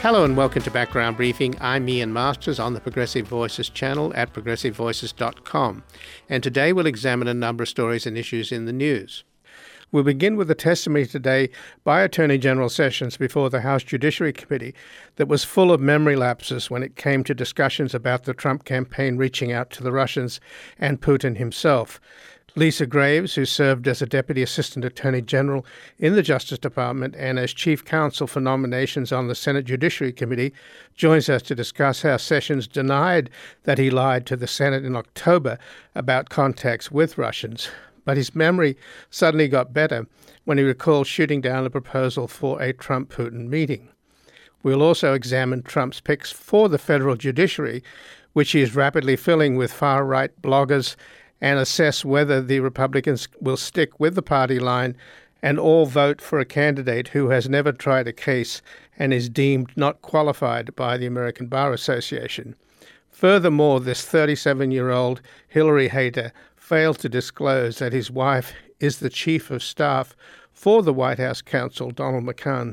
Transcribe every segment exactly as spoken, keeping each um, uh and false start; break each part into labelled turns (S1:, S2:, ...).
S1: Hello and welcome to Background Briefing. I'm Ian Masters on the Progressive Voices channel at progressive voices dot com. And today we'll examine a number of stories and issues in the news. We'll begin with a testimony today by Attorney General Sessions before the House Judiciary Committee that was full of memory lapses when it came to discussions about the Trump campaign reaching out to the Russians and Putin himself. Lisa Graves, who served as a Deputy Assistant Attorney General in the Justice Department and as Chief Counsel for Nominations on the Senate Judiciary Committee, joins us to discuss how Sessions denied that he lied to the Senate in October about contacts with Russians. But his memory suddenly got better when he recalled shooting down a proposal for a Trump-Putin meeting. We'll also examine Trump's picks for the federal judiciary, which he is rapidly filling with far-right bloggers, and assess whether the Republicans will stick with the party line and all vote for a candidate who has never tried a case and is deemed not qualified by the American Bar Association. Furthermore, this thirty-seven-year-old Hillary hater failed to disclose that his wife is the chief of staff for the White House counsel, Donald McCann,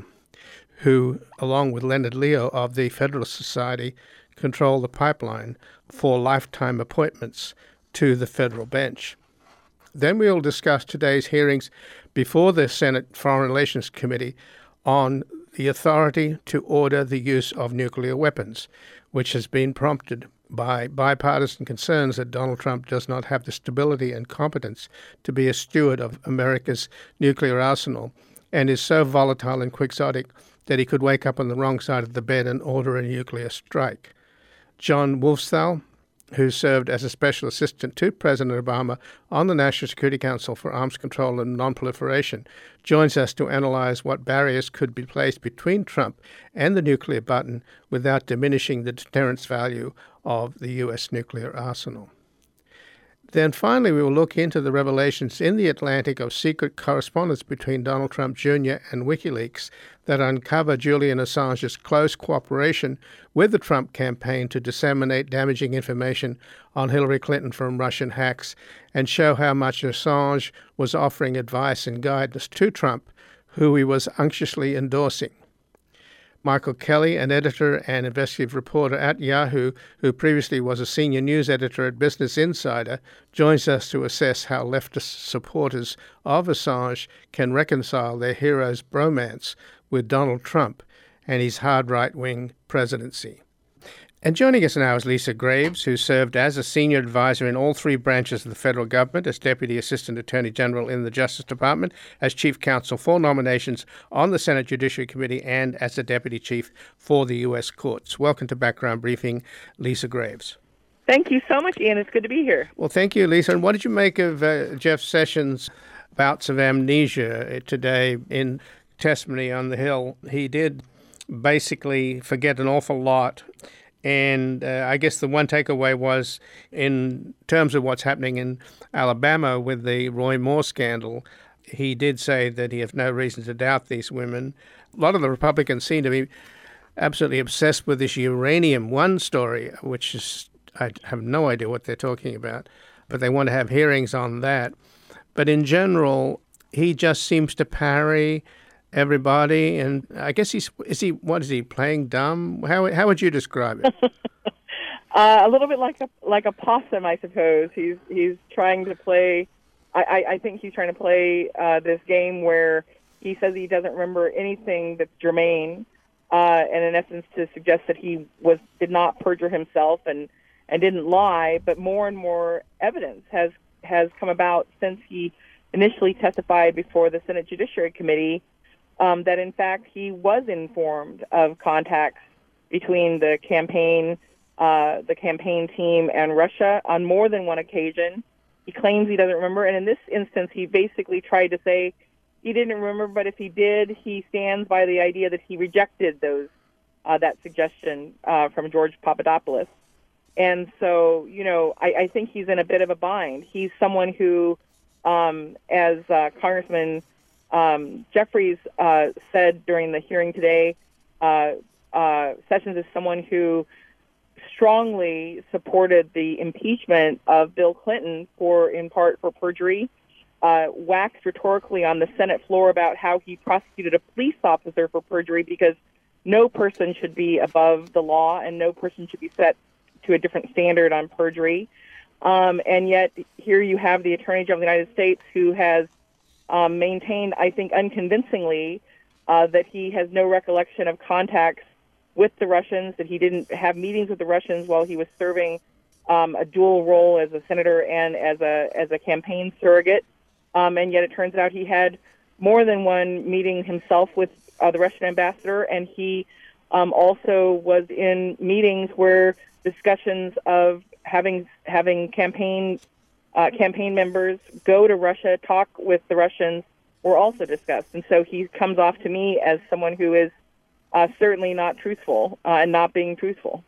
S1: who, along with Leonard Leo of the Federalist Society, control the pipeline for lifetime appointments to the federal bench. Then we will discuss today's hearings before the Senate Foreign Relations Committee on the authority to order the use of nuclear weapons, which has been prompted by bipartisan concerns that Donald Trump does not have the stability and competence to be a steward of America's nuclear arsenal and is so volatile and quixotic that he could wake up on the wrong side of the bed and order a nuclear strike. John Wolfthal, who served as a special assistant to President Obama on the National Security Council for Arms Control and Nonproliferation, joins us to analyze what barriers could be placed between Trump and the nuclear button without diminishing the deterrence value of the U S nuclear arsenal. Then finally, we will look into the revelations in the Atlantic of secret correspondence between Donald Trump Junior and WikiLeaks that uncover Julian Assange's close cooperation with the Trump campaign to disseminate damaging information on Hillary Clinton from Russian hacks and show how much Assange was offering advice and guidance to Trump, who he was unctuously endorsing. Michael Kelly, an editor and investigative reporter at Yahoo, who previously was a senior news editor at Business Insider, joins us to assess how leftist supporters of Assange can reconcile their hero's bromance with Donald Trump and his hard right-wing presidency. And joining us now is Lisa Graves, who served as a senior advisor in all three branches of the federal government, as Deputy Assistant Attorney General in the Justice Department, as Chief Counsel for Nominations on the Senate Judiciary Committee, and as a Deputy Chief for the U S Courts. Welcome to Background Briefing, Lisa Graves.
S2: Thank you so much, Ian. It's good to be here.
S1: Well, thank you, Lisa. And what did you make of uh, Jeff Sessions' bouts of amnesia today in testimony on the Hill? He did basically forget an awful lot. And uh, I guess the one takeaway was, in terms of what's happening in Alabama with the Roy Moore scandal, he did say that he has no reason to doubt these women. A lot of the Republicans seem to be absolutely obsessed with this Uranium One story, which is, I have no idea what they're talking about, but they want to have hearings on that. But in general, he just seems to parry everybody, and I guess he's is he what is he playing dumb? How how would you describe it?
S2: uh, a little bit like a like a possum, I suppose. He's he's trying to play. I, I, I think he's trying to play uh, this game where he says he doesn't remember anything that's germane, uh, and in essence to suggest that he was did not perjure himself and, and didn't lie. But more and more evidence has has come about since he initially testified before the Senate Judiciary Committee. Um, that, in fact, he was informed of contacts between the campaign, uh, the campaign team and Russia on more than one occasion. He claims he doesn't remember, and in this instance, he basically tried to say he didn't remember, but if he did, he stands by the idea that he rejected those uh, that suggestion uh, from George Papadopoulos. And so, you know, I, I think he's in a bit of a bind. He's someone who, um, as uh, Congressman Um, Jeffries uh, said during the hearing today, uh, uh, Sessions is someone who strongly supported the impeachment of Bill Clinton for, in part, for perjury, uh, waxed rhetorically on the Senate floor about how he prosecuted a police officer for perjury because no person should be above the law and no person should be set to a different standard on perjury. Um, and yet here you have the Attorney General of the United States who has um, maintained, I think unconvincingly, uh, that he has no recollection of contacts with the Russians, that he didn't have meetings with the Russians while he was serving um, a dual role as a senator and as a as a campaign surrogate. Um, and yet it turns out he had more than one meeting himself with uh, the Russian ambassador, and he um, also was in meetings where discussions of having having campaign uh, campaign members go to Russia, talk with the Russians, were also discussed. And so he comes off to me as someone who is uh, certainly not truthful uh, and not being truthful.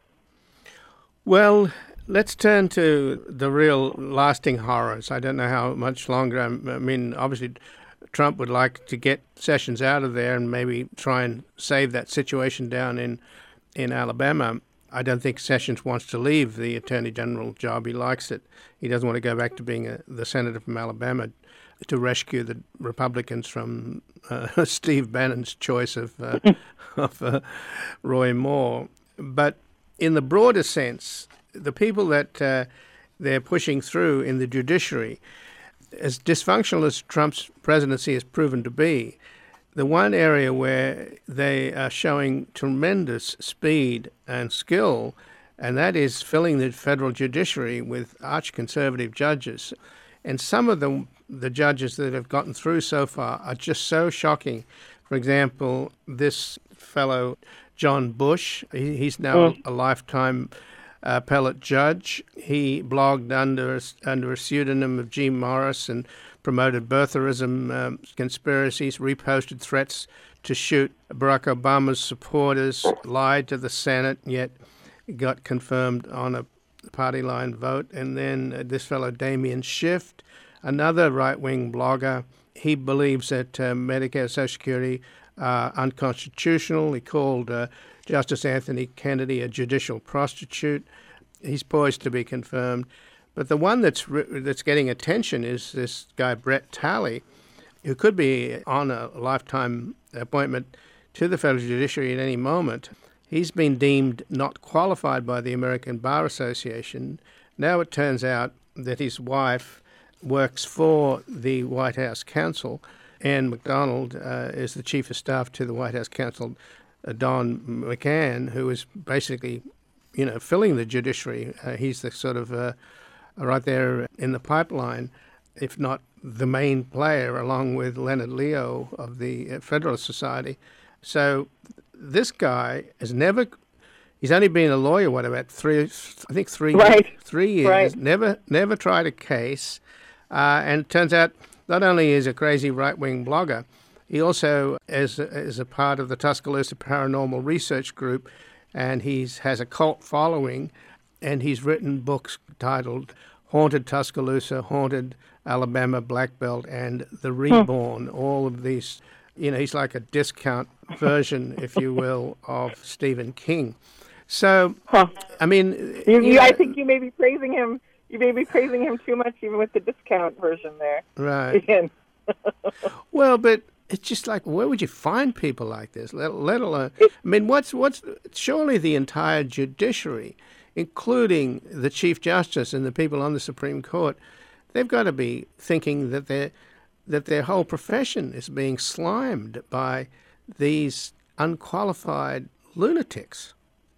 S1: Well, let's turn to the real lasting horrors. I don't know how much longer. I mean, obviously, Trump would like to get Sessions out of there and maybe try and save that situation down in, in Alabama. I don't think Sessions wants to leave the Attorney General job. He likes it. He doesn't want to go back to being a, the senator from Alabama to rescue the Republicans from uh, Steve Bannon's choice of, uh, of uh, Roy Moore. But in the broader sense, the people that uh, they're pushing through in the judiciary, as dysfunctional as Trump's presidency has proven to be, the one area where they are showing tremendous speed and skill, and that is filling the federal judiciary with arch-conservative judges. And some of the, the judges that have gotten through so far are just so shocking. For example, this fellow, John Bush, he, he's now mm. a lifetime appellate judge. He blogged under, under a pseudonym of G. Morris and promoted birtherism um, conspiracies, reposted threats to shoot Barack Obama's supporters, lied to the Senate, yet got confirmed on a party line vote. And then uh, this fellow Damian Schiff, another right-wing blogger, he believes that uh, Medicare, Social Security are unconstitutional. He called uh, Justice Anthony Kennedy a judicial prostitute. He's poised to be confirmed. But the one that's re- that's getting attention is this guy, Brett Talley, who could be on a lifetime appointment to the federal judiciary at any moment. He's been deemed not qualified by the American Bar Association. Now it turns out that his wife works for the White House counsel. Ann McDonald uh, is the chief of staff to the White House counsel, uh, Don McGahn, who is basically, you know, filling the judiciary. Uh, he's the sort of uh, right there in the pipeline, if not the main player, along with Leonard Leo of the Federalist Society. So this guy has never, he's only been a lawyer, what, about three, I think three,
S2: right.
S1: three years,
S2: right.
S1: never never tried a case. Uh, and it turns out not only is a crazy right-wing blogger, he also is, is a part of the Tuscaloosa Paranormal Research Group, and he has a cult following, and he's written books titled Haunted Tuscaloosa, Haunted Alabama Black Belt, and The Reborn. Hmm. All of these, you know, he's like a discount version, if you will, of Stephen King. So, huh. I mean...
S2: You, you, I think you may be praising him. You may be praising him too much, even with the discount version there.
S1: Right.
S2: Again.
S1: Well, but it's just like, where would you find people like this? Let, let alone... It, I mean, what's what's... Surely the entire judiciary, including the Chief Justice and the people on the Supreme Court, they've got to be thinking that their that their whole profession is being slimed by these unqualified lunatics.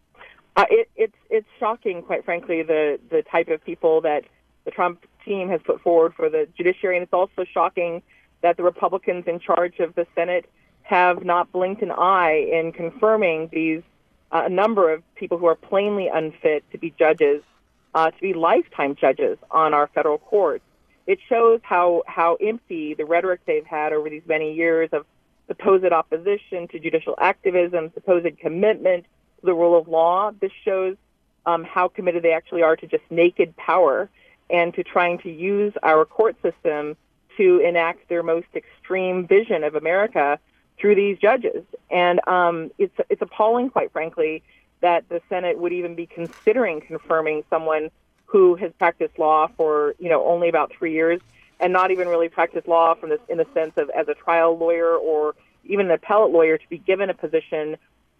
S2: Uh, it, it's it's shocking, quite frankly, the, the type of people that the Trump team has put forward for the judiciary, and it's also shocking that the Republicans in charge of the Senate have not blinked an eye in confirming these uh, a number of people who are plainly unfit to be judges, uh, to be lifetime judges on our federal courts. It shows how, how empty the rhetoric they've had over these many years of supposed opposition to judicial activism, supposed commitment to the rule of law. This shows um, how committed they actually are to just naked power and to trying to use our court system to enact their most extreme vision of America through these judges. And um, it's it's appalling, quite frankly, that the Senate would even be considering confirming someone who has practiced law for, you know, only about three years and not even really practiced law from this in the sense of as a trial lawyer or even an appellate lawyer, to be given a position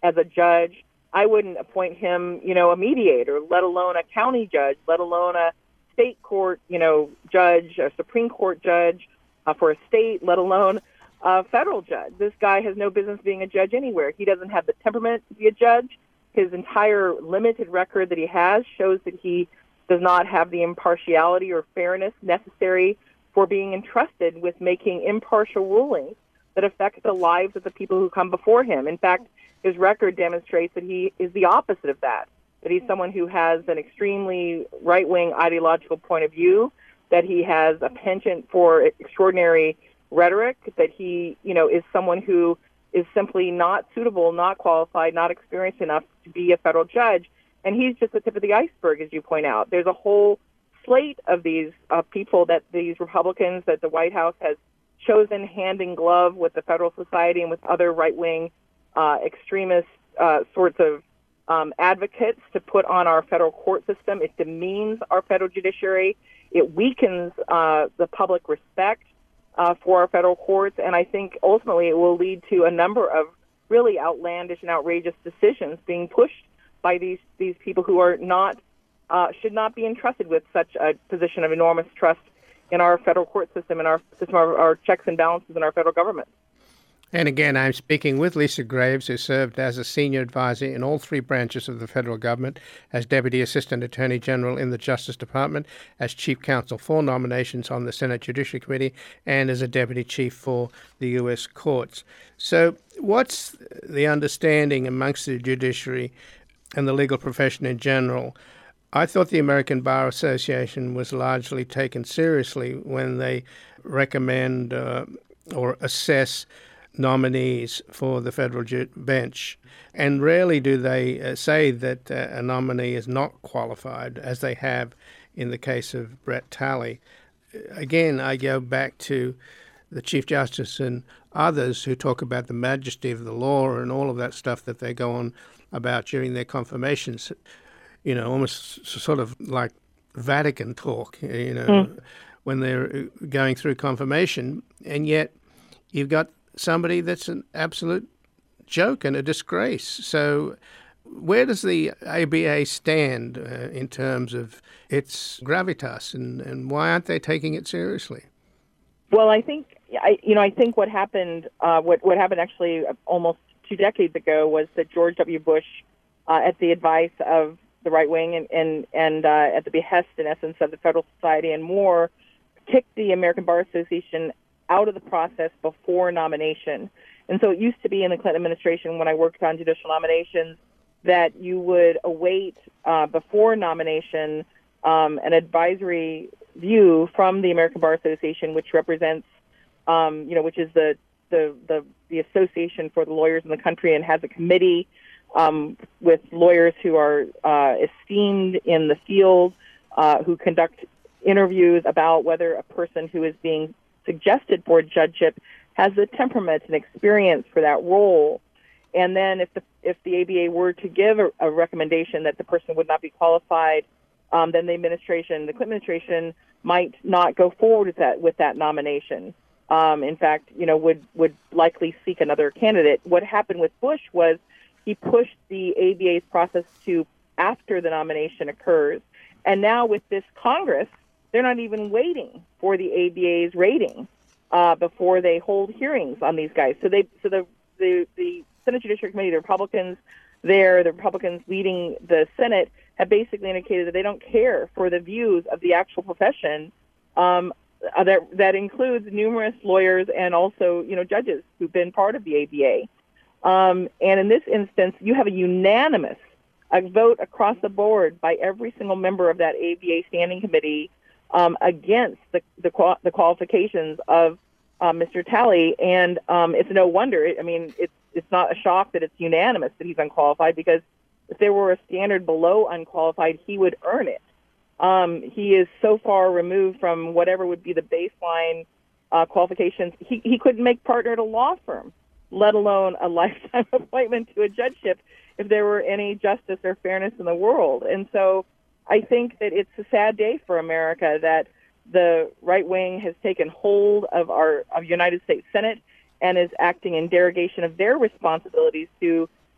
S2: as a judge. I wouldn't appoint him, you know, a mediator, let alone a county judge, let alone a state court, you know, judge, a Supreme Court judge uh, for a state, let alone a federal judge. This guy has no business being a judge anywhere. He doesn't have the temperament to be a judge. His entire limited record that he has shows that he does not have the impartiality or fairness necessary for being entrusted with making impartial rulings that affect the lives of the people who come before him. In fact, his record demonstrates that he is the opposite of that, that he's someone who has an extremely right-wing ideological point of view, that he has a penchant for extraordinary rhetoric, that he, you know, is someone who is simply not suitable, not qualified, not experienced enough to be a federal judge. And he's just the tip of the iceberg, as you point out. There's a whole slate of these uh, people that these Republicans, that the White House has chosen hand in glove with the Federal Society and with other right-wing uh, extremist uh, sorts of um, advocates to put on our federal court system. It demeans our federal judiciary. It weakens uh, the public respect uh, for our federal courts. And I think ultimately it will lead to a number of really outlandish and outrageous decisions being pushed by these, these people who are not, uh, should not be entrusted with such a position of enormous trust in our federal court system and our system, our, our checks and balances in our federal government.
S1: And again, I'm speaking with Lisa Graves, who served as a senior advisor in all three branches of the federal government, as Deputy Assistant Attorney General in the Justice Department, as Chief Counsel for Nominations on the Senate Judiciary Committee, and as a Deputy Chief for the U S Courts. So what's the understanding amongst the judiciary and the legal profession in general? I thought the American Bar Association was largely taken seriously when they recommend uh, or assess nominees for the federal ju- bench. And rarely do they uh, say that uh, a nominee is not qualified, as they have in the case of Brett Talley. Again, I go back to the Chief Justice and others who talk about the majesty of the law and all of that stuff that they go on about during their confirmations, you know, almost sort of like Vatican talk, you know, mm. when they're going through confirmation. And yet you've got somebody that's an absolute joke and a disgrace. So where does the A B A stand uh, in terms of its gravitas, and, and why aren't they taking it seriously?
S2: Well, I think, I, you know, I think what happened, uh, what, what happened actually almost two decades ago was that George W. Bush, uh, at the advice of the right wing and, and, and uh, at the behest, in essence, of the Federal Society and more, kicked the American Bar Association out of the process before nomination. And so it used to be in the Clinton administration, when I worked on judicial nominations, that you would await uh, before nomination um, an advisory view from the American Bar Association, which represents, um, you know, which is the, the the the association for the lawyers in the country, and has a committee um, with lawyers who are uh, esteemed in the field, uh, who conduct interviews about whether a person who is being suggested for judgeship has the temperament and experience for that role. And then if the if the A B A were to give a, a recommendation that the person would not be qualified, um, then the administration, the Clinton administration, might not go forward with that with that nomination. Um, in fact, you know, would would likely seek another candidate. What happened with Bush was he pushed the A B A's process to after the nomination occurs. And now with this Congress, they're not even waiting for the A B A's rating uh, before they hold hearings on these guys. So they, so the the, the Senate Judiciary Committee, the Republicans there, the Republicans leading the Senate, have basically indicated that they don't care for the views of the actual profession. Um, uh, that that includes numerous lawyers and also, you know, judges who've been part of the A B A. Um, and in this instance, you have a unanimous a vote across the board by every single member of that A B A standing committee um, against the the, qual- the qualifications of uh, Mister Talley. And um, it's no wonder. I mean, it's it's not a shock that it's unanimous that he's unqualified, because if there were a standard below unqualified, he would earn it. Um, he is so far removed from whatever would be the baseline uh, qualifications. He he couldn't make partner at a law firm, let alone a lifetime appointment to a judgeship, if there were any justice or fairness in the world. And so I think that it's a sad day for America that the right wing has taken hold of our of United States Senate and is acting in derogation of their responsibilities to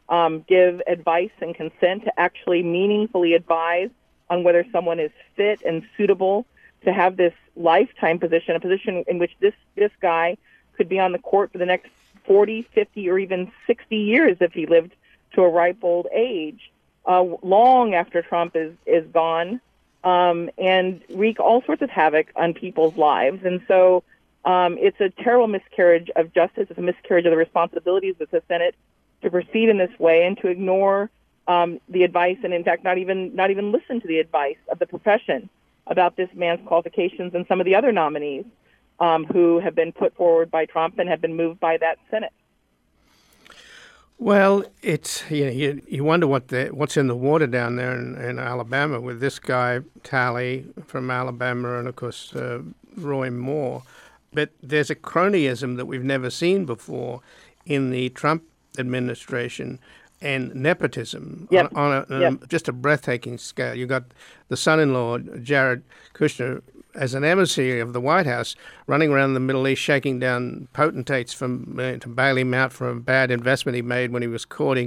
S2: um, give advice and consent, to actually meaningfully advise on whether someone is fit and suitable to have this lifetime position, a position in which this, this guy could be on the court for the next forty, fifty, or even sixty years if he lived to a ripe old age, uh, long after Trump is, is gone, um, and wreak all sorts of havoc on people's lives. And so um, it's a terrible miscarriage of justice. It's a miscarriage of the responsibilities of the Senate to proceed in this way and to ignore um, the advice, and in fact not even not even listen to the advice of the profession about this man's qualifications and some of the other nominees um, who have been put forward by Trump and have been moved by that Senate.
S1: Well, it's you know you, you wonder what the what's in the water down there in, in Alabama with this guy Talley from Alabama and of course uh, Roy Moore. But there's a cronyism that we've never seen before in the Trump administration, and nepotism
S2: yep.
S1: on, on a,
S2: yep.
S1: um, just a breathtaking scale. You got the son-in-law Jared Kushner as an emissary of the White House, running around the Middle East, shaking down potentates from uh, to bail him out for a bad investment he made when he was courting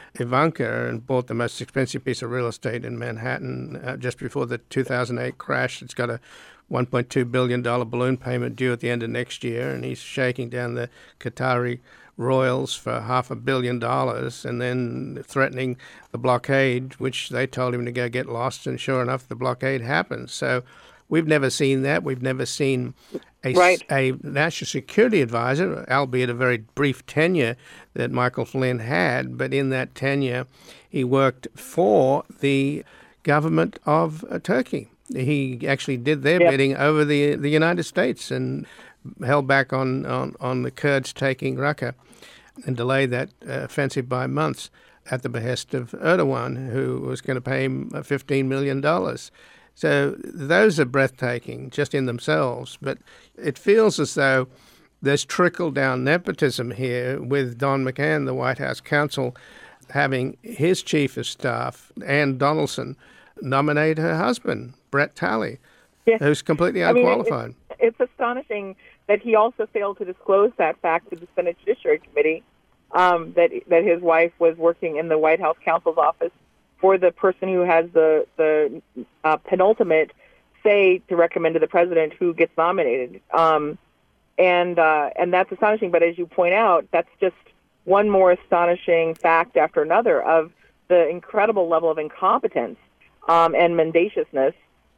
S1: Ivanka and bought the most expensive piece of real estate in Manhattan uh, just before the two thousand eight crash. It's got a one point two billion dollars balloon payment due at the end of next year, and he's shaking down the Qatari royals for half a billion dollars and then threatening the blockade, which they told him to go get lost, and sure enough, the blockade happens. So we've never seen that. We've never seen a,
S2: right.
S1: a national security advisor, albeit a very brief tenure that Michael Flynn had, but in that tenure, he worked for the government of uh, Turkey. He actually did their
S2: yep.
S1: bidding over the the United States and held back on, on, on the Kurds taking Raqqa and delayed that uh, offensive by months at the behest of Erdogan, who was going to pay him fifteen million dollars. So those are breathtaking just in themselves, but it feels as though there's trickle-down nepotism here with Don McGahn, the White House counsel, having his chief of staff, Ann Donaldson, nominate her husband, Brett Talley, yeah. who's completely unqualified.
S2: I mean, it's, it's astonishing that he also failed to disclose that fact to the Senate Judiciary Committee, um, that that his wife was working in the White House counsel's office for the person who has the the uh, penultimate say to recommend to the president who gets nominated. Um, and uh, and that's astonishing. But as you point out, that's just one more astonishing fact after another of the incredible level of incompetence um, and mendaciousness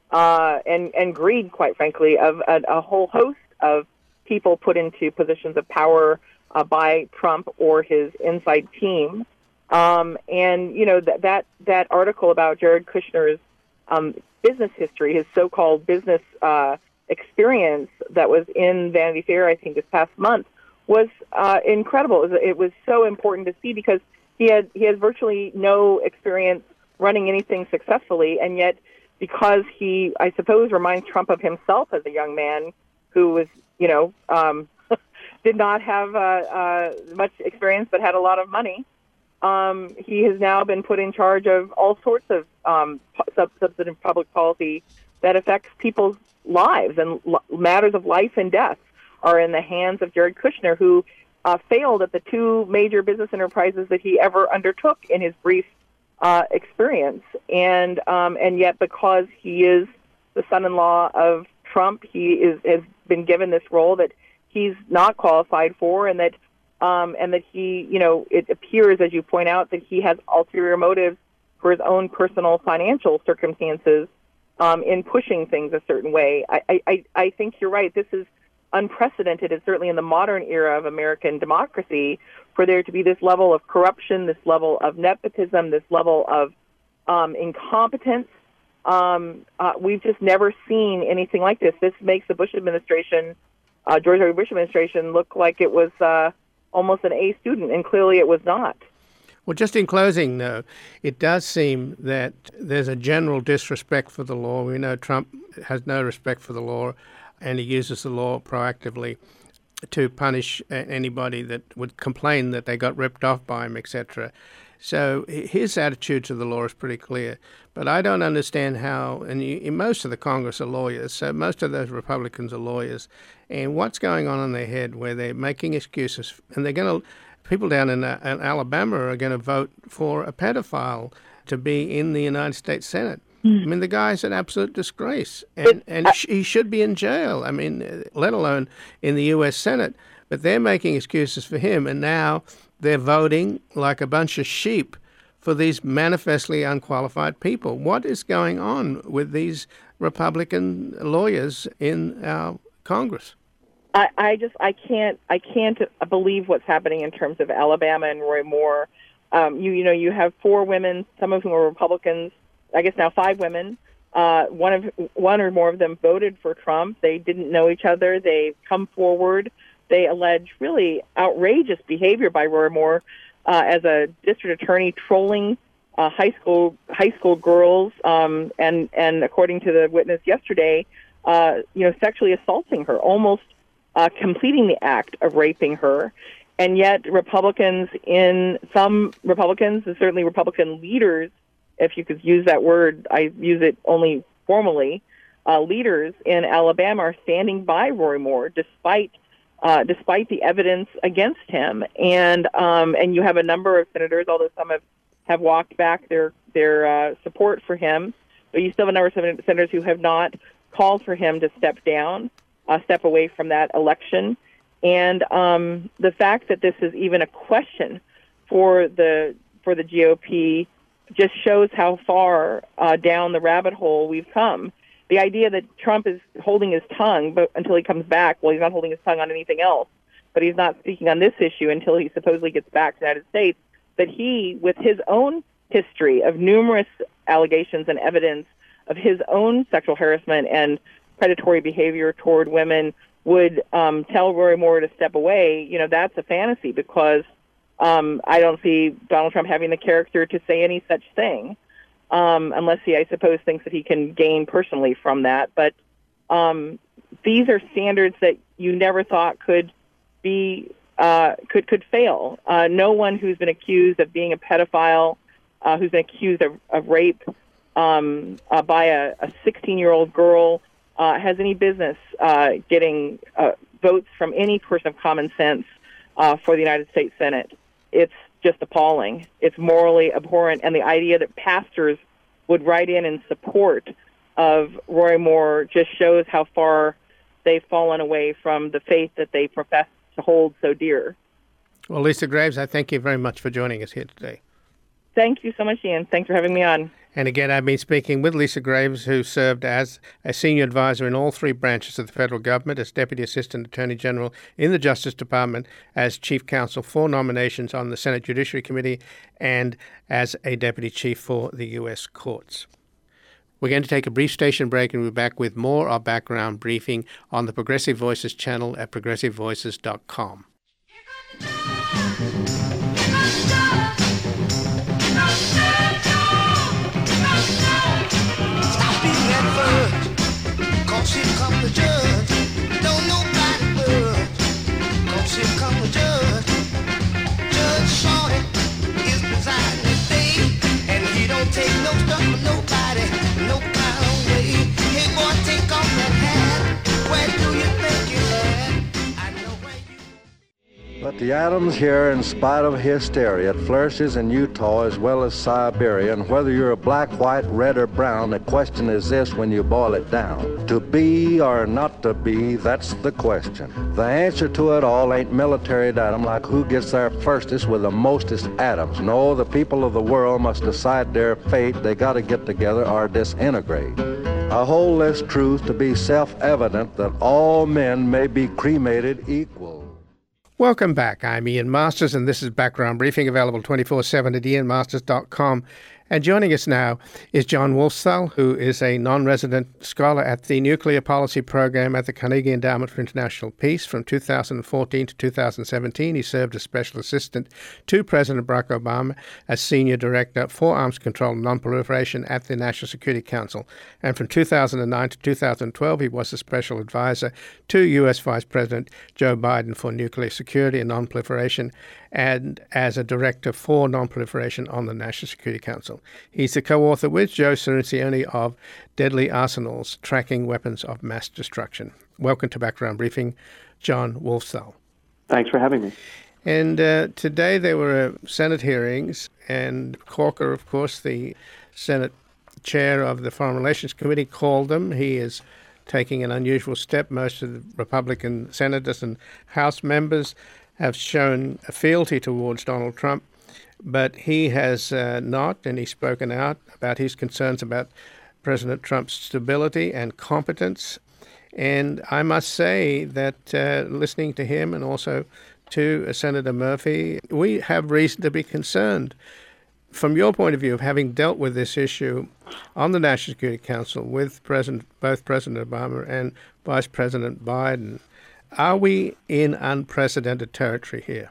S2: uh, and, and greed, quite frankly, of a, a whole host of people put into positions of power uh, by Trump or his inside team. Um, and, you know, that, that that article about Jared Kushner's um, business history, his so-called business uh, experience that was in Vanity Fair, I think, this past month, was uh, incredible. It was, it was so important to see because he had he had virtually no experience running anything successfully, and yet because he, I suppose, reminds Trump of himself as a young man who was, you know, um, did not have uh, uh, much experience but had a lot of money. Um, he has now been put in charge of all sorts of um, sub- substantive public policy that affects people's lives, and l- matters of life and death are in the hands of Jared Kushner, who uh, failed at the two major business enterprises that he ever undertook in his brief uh, experience. And um, and yet, because he is the son-in-law of Trump, he is has been given this role that he's not qualified for, and that um, and that he, you know, it appears, as you point out, that he has ulterior motives for his own personal financial circumstances um, in pushing things a certain way. I, I, I think you're right. This is unprecedented, and certainly in the modern era of American democracy, for there to be this level of corruption, this level of nepotism, this level of um, incompetence. Um, uh, we've just never seen anything like this. This makes the Bush administration, uh, George W. Bush administration, look like it was uh, almost an A student, and clearly it was not.
S1: Well, just in closing, though, it does seem that there's a general disrespect for the law. We know Trump has no respect for the law, and he uses the law proactively to punish anybody that would complain that they got ripped off by him, et cetera. So his attitude to the law is pretty clear. But I don't understand how, and you, most of the Congress are lawyers, so most of those Republicans are lawyers, and what's going on in their head where they're making excuses, and they're going to people down in, uh, in Alabama are going to vote for a pedophile to be in the United States Senate. I mean, the guy's an absolute disgrace, and, and sh- he should be in jail. I mean, let alone in the U S Senate. But they're making excuses for him, and now they're voting like a bunch of sheep for these manifestly unqualified people. What is going on with these Republican lawyers in our Congress?
S2: I, I just I can't I can't believe what's happening in terms of Alabama and Roy Moore. Um, you you know you have four women, some of whom are Republicans. I guess now five women. Uh, one of one or more of them voted for Trump. They didn't know each other. They come forward. They allege really outrageous behavior by Roy Moore uh, as a district attorney, trolling uh, high school high school girls, um, and and according to the witness yesterday, uh, you know, sexually assaulting her, almost uh, completing the act of raping her. And yet, Republicans in some Republicans, and certainly Republican leaders, if you could use that word, I use it only formally, uh, leaders in Alabama are standing by Roy Moore despite uh, despite the evidence against him. And um, and you have a number of senators, although some have, have walked back their their uh, support for him, but you still have a number of senators who have not called for him to step down, uh, step away from that election. And um, the fact that this is even a question for the for the G O P just shows how far uh, down the rabbit hole we've come. The idea that Trump is holding his tongue but until he comes back, well, he's not holding his tongue on anything else, but he's not speaking on this issue until he supposedly gets back to the United States, that he, with his own history of numerous allegations and evidence of his own sexual harassment and predatory behavior toward women, would um, tell Roy Moore to step away. You know, that's a fantasy, because Um, I don't see Donald Trump having the character to say any such thing, um, unless he, I suppose, thinks that he can gain personally from that. But um, these are standards that you never thought could be uh, could could fail. Uh, no one who's been accused of being a pedophile, uh, who's been accused of, of rape um, uh, by a sixteen-year-old girl, uh, has any business uh, getting uh, votes from any person of common sense uh, for the United States Senate. It's just appalling. It's morally abhorrent. And the idea that pastors would write in in support of Roy Moore just shows how far they've fallen away from the faith that they profess to hold so dear.
S1: Well, Lisa Graves, I thank you very much for joining us here today.
S2: Thank you so much, Ian. Thanks for having me on.
S1: And again, I've been speaking with Lisa Graves, who served as a senior advisor in all three branches of the federal government, as Deputy Assistant Attorney General in the Justice Department, as Chief Counsel for Nominations on the Senate Judiciary Committee, and as a Deputy Chief for the U S Courts. We're going to take a brief station break, and we'll be back with more of Background Briefing on the Progressive Voices channel at progressive voices dot com.
S3: Cause here come the judge, don't nobody budge. Cause here come the judge, Judge Shorty is presiding today, and he don't take no stuff from nobody, no kind of way. Hey boy, take off that hat, where do you think you're at? I know where you...
S4: But the Adams here, in spite of hysteria, it flourishes in Utah as well as Siberia, and whether you're black, white, red, or brown, the question is this when you boil it down. To be or not to be, that's the question. The answer to it all ain't military datum, like who gets there firstest with the mostest atoms. No, the people of the world must decide their fate. They gotta get together or disintegrate. I hold this truth to be self-evident that all men may be cremated equal.
S1: Welcome back. I'm Ian Masters, and this is Background Briefing, available twenty-four seven at ian masters dot com. And joining us now is John Wolfthal, who is a non-resident scholar at the Nuclear Policy Program at the Carnegie Endowment for International Peace. From two thousand fourteen to two thousand seventeen, he served as Special Assistant to President Barack Obama as Senior Director for Arms Control and Non-Proliferation at the National Security Council. And from two thousand nine to two thousand twelve, he was a Special Advisor to U S Vice President Joe Biden for Nuclear Security and Non-Proliferation, and as a Director for Non-Proliferation on the National Security Council. He's the co-author with Joe Cirincione of Deadly Arsenals, Tracking Weapons of Mass Destruction. Welcome to Background Briefing, John Wolfthal.
S5: Thanks for having me.
S1: And uh, today there were uh, Senate hearings, and Corker, of course, the Senate chair of the Foreign Relations Committee, called them. He is taking an unusual step. Most of the Republican senators and House members have shown a fealty towards Donald Trump, but he has uh, not, and he's spoken out about his concerns about President Trump's stability and competence. And I must say that uh, listening to him and also to uh, Senator Murphy, we have reason to be concerned. From your point of view of having dealt with this issue on the National Security Council with President, both President Obama and Vice President Biden, are we in unprecedented territory here?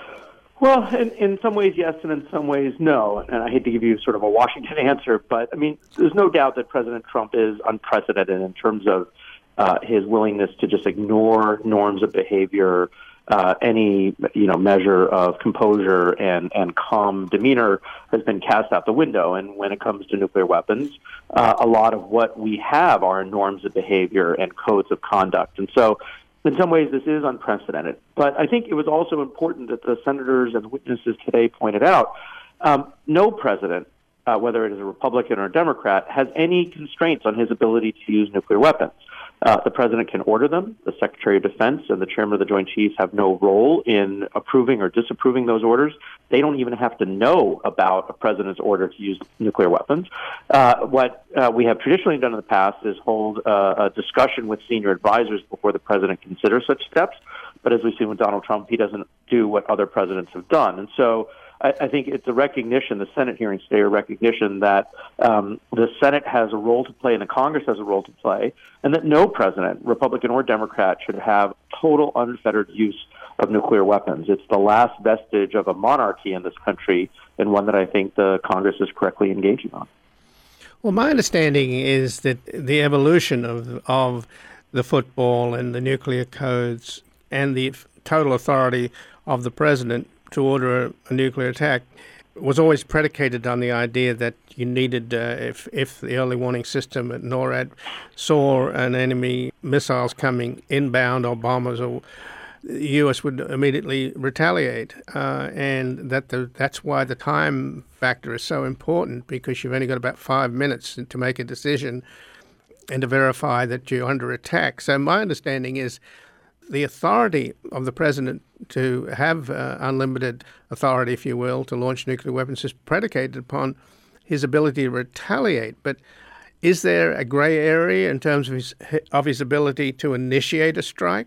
S5: Well, in, in some ways, yes, and in some ways, no. And I hate to give you sort of a Washington answer, but, I mean, there's no doubt that President Trump is unprecedented in terms of uh, his willingness to just ignore norms of behavior, uh, any, you know, measure of composure and, and calm demeanor has been cast out the window. And when it comes to nuclear weapons, uh, a lot of what we have are norms of behavior and codes of conduct. And so, in some ways, this is unprecedented. But I think it was also important that the senators and witnesses today pointed out, um, no president, uh, whether it is a Republican or a Democrat, has any constraints on his ability to use nuclear weapons. Uh, the president can order them. The Secretary of Defense and the Chairman of the Joint Chiefs have no role in approving or disapproving those orders. They don't even have to know about a president's order to use nuclear weapons. Uh, what uh, we have traditionally done in the past is hold uh, a discussion with senior advisors before the president considers such steps. But as we've seen with Donald Trump, he doesn't do what other presidents have done. And so I, I think it's a recognition, the Senate hearings today are a recognition that um, the Senate has a role to play and the Congress has a role to play, and that no president, Republican or Democrat, should have total unfettered use of nuclear weapons. It's the last vestige of a monarchy in this country, and one that I think the Congress is correctly engaging on.
S1: Well, my understanding is that the evolution of of the football and the nuclear codes and the total authority of the president to order a, a nuclear attack was always predicated on the idea that you needed, uh, if if the early warning system at NORAD saw an enemy missiles coming inbound or bombers, or the U S would immediately retaliate, uh, and that the, that's why the time factor is so important, because you've only got about five minutes to make a decision and to verify that you're under attack. So my understanding is the authority of the president to have uh, unlimited authority, if you will, to launch nuclear weapons is predicated upon his ability to retaliate. But is there a gray area in terms of his, of his ability to initiate a strike?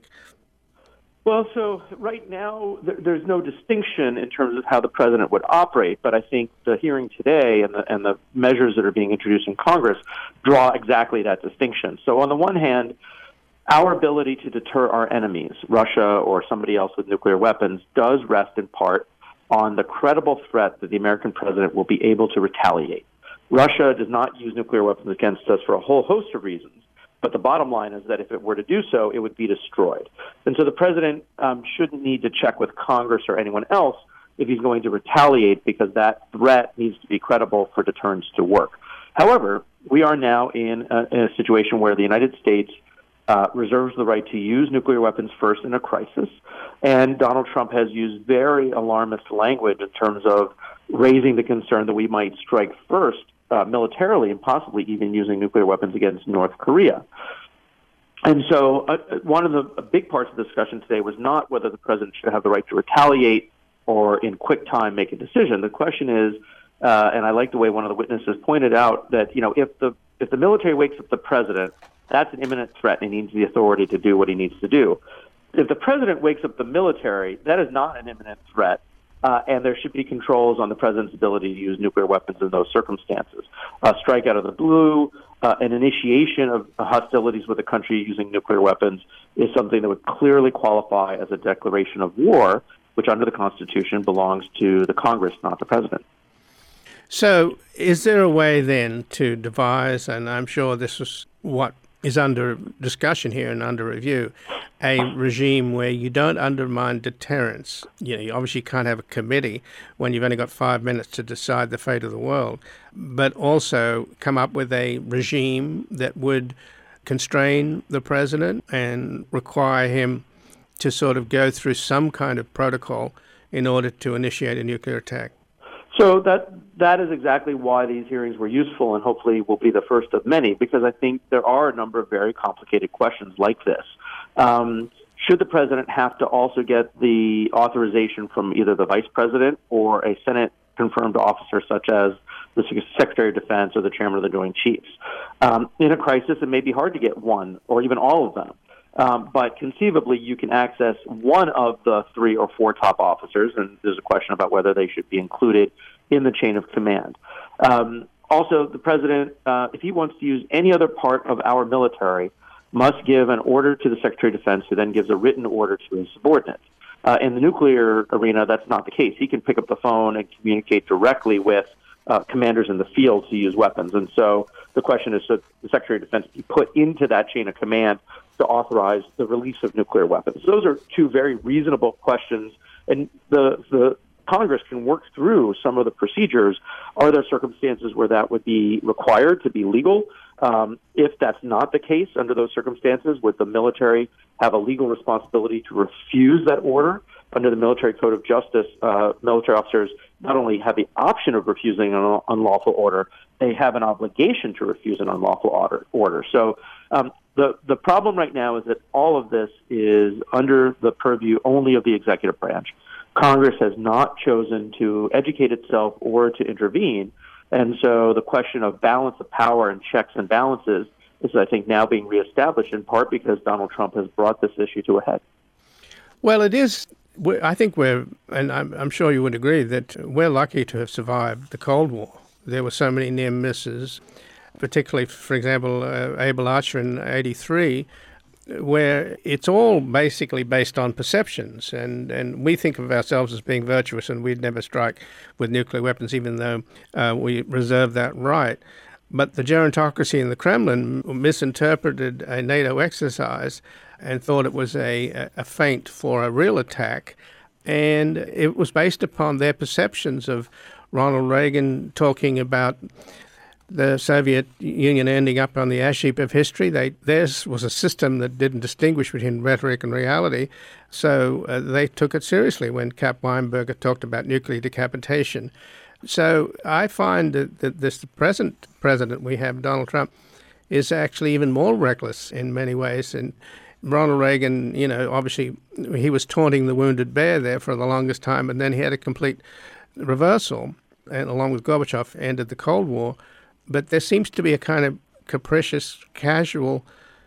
S5: Well, so right now, there, there's no distinction in terms of how the president would operate, but I think the hearing today and the, and the measures that are being introduced in Congress draw exactly that distinction. So on the one hand, our ability to deter our enemies, Russia or somebody else with nuclear weapons, does rest in part on the credible threat that the American president will be able to retaliate. Russia does not use nuclear weapons against us for a whole host of reasons, but the bottom line is that if it were to do so, it would be destroyed. And so the president um, shouldn't need to check with Congress or anyone else if he's going to retaliate, because that threat needs to be credible for deterrence to work. However, we are now in a, in a situation where the United States Uh, reserves the right to use nuclear weapons first in a crisis. And Donald Trump has used very alarmist language in terms of raising the concern that we might strike first uh, militarily and possibly even using nuclear weapons against North Korea. And so uh, one of the big parts of the discussion today was not whether the president should have the right to retaliate or in quick time make a decision. The question is, uh, and I like the way one of the witnesses pointed out, that, you know, if the if the military wakes up the president, that's an imminent threat, and he needs the authority to do what he needs to do. If the president wakes up the military, that is not an imminent threat, uh, and there should be controls on the president's ability to use nuclear weapons in those circumstances. A strike out of the blue, uh, an initiation of hostilities with a country using nuclear weapons is something that would clearly qualify as a declaration of war, which under the Constitution belongs to the Congress, not the president.
S1: So is there a way then to devise, and I'm sure this is what is under discussion here and under review, a regime where you don't undermine deterrence? You know, you obviously can't have a committee when you've only got five minutes to decide the fate of the world, but also come up with a regime that would constrain the president and require him to sort of go through some kind of protocol in order to initiate a nuclear attack?
S5: So that that is exactly why these hearings were useful, and hopefully will be the first of many, because I think there are a number of very complicated questions like this. Um, should the president have to also get the authorization from either the vice president or a Senate-confirmed officer such as the Secretary of Defense or the Chairman of the Joint Chiefs? Um, in a crisis, it may be hard to get one or even all of them. Um, but conceivably, you can access one of the three or four top officers, and there's a question about whether they should be included in the chain of command. Um, also, the president, uh, if he wants to use any other part of our military, must give an order to the Secretary of Defense, who then gives a written order to his subordinates. Uh, in the nuclear arena, that's not the case. He can pick up the phone and communicate directly with uh, commanders in the field to use weapons. And so the question is, should the Secretary of Defense be put into that chain of command to authorize the release of nuclear weapons? Those are two very reasonable questions, and the the Congress can work through some of the procedures. Are there circumstances where that would be required to be legal? Um, if that's not the case, under those circumstances, would the military have a legal responsibility to refuse that order? Under the Military Code of Justice, uh, military officers not only have the option of refusing an unlawful order, they have an obligation to refuse an unlawful order. order. So um, the, the problem right now is that all of this is under the purview only of the executive branch. Congress has not chosen to educate itself or to intervene. And so the question of balance of power and checks and balances is, I think, now being reestablished, in part because Donald Trump has brought this issue to a head.
S1: Well, it is. I think we're, and I'm, I'm sure you would agree, that we're lucky to have survived the Cold War. There were so many near misses, particularly, for example, uh, Able Archer in eighty-three, where it's all basically based on perceptions. And, and we think of ourselves as being virtuous, and we'd never strike with nuclear weapons, even though uh, we reserve that right. But the gerontocracy in the Kremlin misinterpreted a NATO exercise and thought it was a, a feint for a real attack. And it was based upon their perceptions of Ronald Reagan talking about the Soviet Union ending up on the ash heap of history. They, theirs was a system that didn't distinguish between rhetoric and reality, so uh, they took it seriously when Cap Weinberger talked about nuclear decapitation. So I find that, that this present president we have, Donald Trump, is actually even more reckless in many ways. And Ronald Reagan, you know, obviously he was taunting the wounded bear there for the longest time, and then he had a complete reversal, and along with Gorbachev, ended the Cold War. But there seems to be a kind of capricious, casual,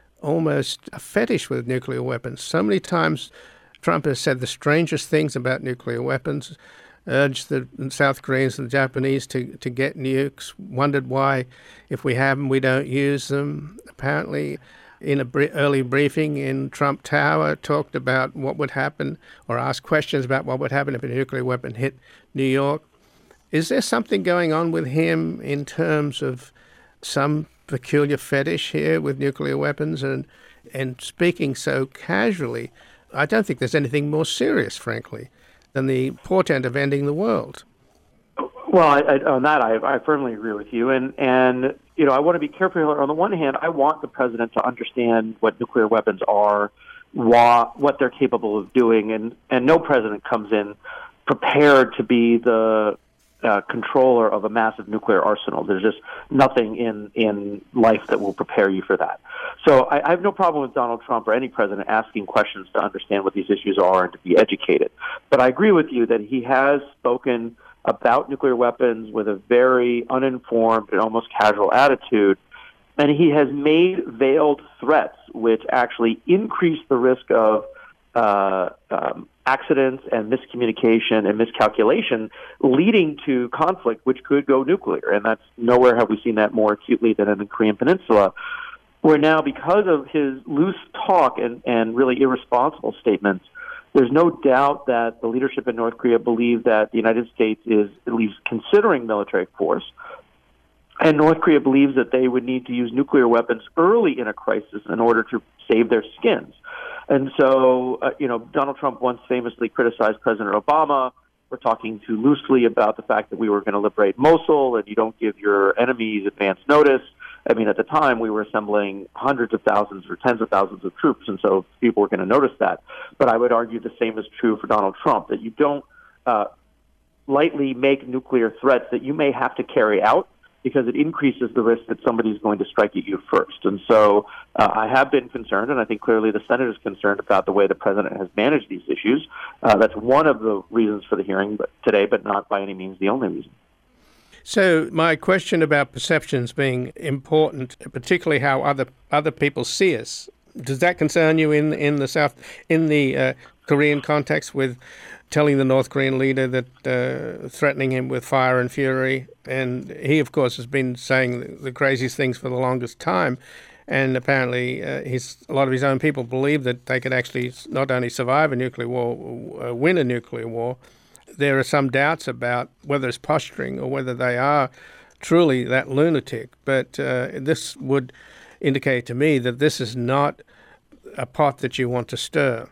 S1: almost a fetish with nuclear weapons. So many times Trump has said the strangest things about nuclear weapons, urged the South Koreans and the Japanese to, to get nukes, wondered why, if we have them, we don't use them. Apparently, in an br- early briefing in Trump Tower, talked about what would happen, or asked questions about what would happen if a nuclear weapon hit New York. Is there something going on with him in terms of some peculiar fetish here with nuclear weapons? And and speaking so casually, I don't think there's anything more serious, frankly, than the portent of ending the world.
S5: Well, I, I, on that, I, I firmly agree with you. And, and, you know, I want to be careful here. On the one hand, I want the president to understand what nuclear weapons are, wha- what they're capable of doing. And, and no president comes in prepared to be the uh, controller of a massive nuclear arsenal. There's just nothing in, in life that will prepare you for that. So I, I have no problem with Donald Trump or any president asking questions to understand what these issues are and to be educated. But I agree with you that he has spoken about nuclear weapons with a very uninformed and almost casual attitude, and he has made veiled threats which actually increase the risk of uh, um, accidents and miscommunication and miscalculation leading to conflict which could go nuclear. And that's nowhere have we seen that more acutely than in the Korean Peninsula, where now, because of his loose talk and, and really irresponsible statements, there's no doubt that the leadership in North Korea believe that the United States is at least considering military force, and North Korea believes that they would need to use nuclear weapons early in a crisis in order to save their skins. And so, uh, you know, Donald Trump once famously criticized President Obama for talking too loosely about the fact that we were going to liberate Mosul and you don't give your enemies advance notice. I mean, at the time, we were assembling hundreds of thousands or tens of thousands of troops, and so people were going to notice that. But I would argue the same is true for Donald Trump, that you don't uh, lightly make nuclear threats that you may have to carry out, because it increases the risk that somebody's going to strike at you first. And so uh, I have been concerned, and I think clearly the Senate is concerned about the way the president has managed these issues. Uh, that's one of the reasons for the hearing but today, but not by any means the only reason.
S1: So my question about perceptions being important, particularly how other other people see us, does that concern you in in the South, in the uh, Korean context, with telling the North Korean leader that uh, threatening him with fire and fury? And he, of course, has been saying the, the craziest things for the longest time. And apparently uh, his, a lot of his own people believe that they could actually not only survive a nuclear war, uh, win a nuclear war. There are some doubts about whether it's posturing or whether they are truly that lunatic. But uh, this would indicate to me that this is not a pot that you want to stir.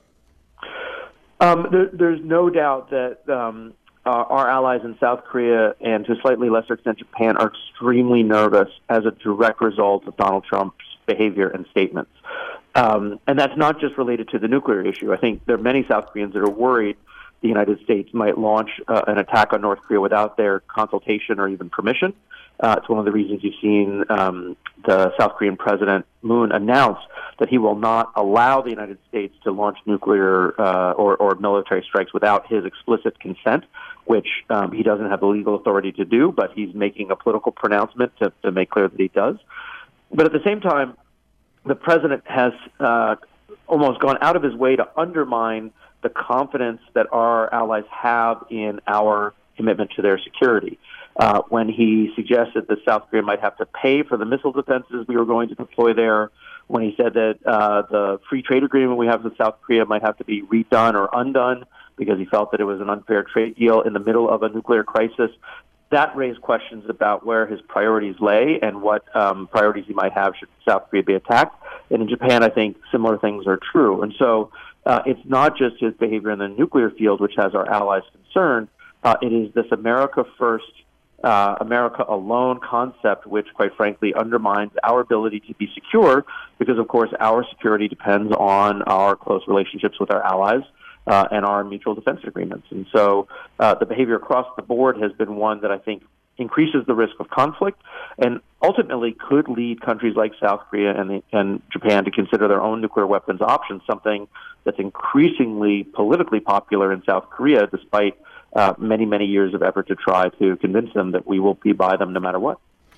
S5: Um, there, there's no doubt that um, our, our allies in South Korea and to a slightly lesser extent Japan are extremely nervous as a direct result of Donald Trump's behavior and statements. Um, and that's not just related to the nuclear issue. I think there are many South Koreans that are worried the United States might launch uh, an attack on North Korea without their consultation or even permission. Uh, it's one of the reasons you've seen um, the South Korean President Moon announce that he will not allow the United States to launch nuclear uh, or, or military strikes without his explicit consent, which um, he doesn't have the legal authority to do, but he's making a political pronouncement to, to make clear that he does. But at the same time, the president has uh, almost gone out of his way to undermine the confidence that our allies have in our commitment to their security. Uh, when he suggested that South Korea might have to pay for the missile defenses we were going to deploy there, when he said that uh, the free trade agreement we have with South Korea might have to be redone or undone because he felt that it was an unfair trade deal in the middle of a nuclear crisis, that raised questions about where his priorities lay and what um, priorities he might have should South Korea be attacked. And in Japan, I think similar things are true. And so uh, it's not just his behavior in the nuclear field which has our allies concerned. Uh, it is this America first, uh, America alone concept, which, quite frankly, undermines our ability to be secure because, of course, our security depends on our close relationships with our allies uh, and our mutual defense agreements. And so uh, the behavior across the board has been one that I think increases the risk of conflict and ultimately could lead countries like South Korea and, the, and Japan to consider their own nuclear weapons options, something that's increasingly politically popular in South Korea, despite uh, many, many years of effort to try to convince them that we will be by them no matter what.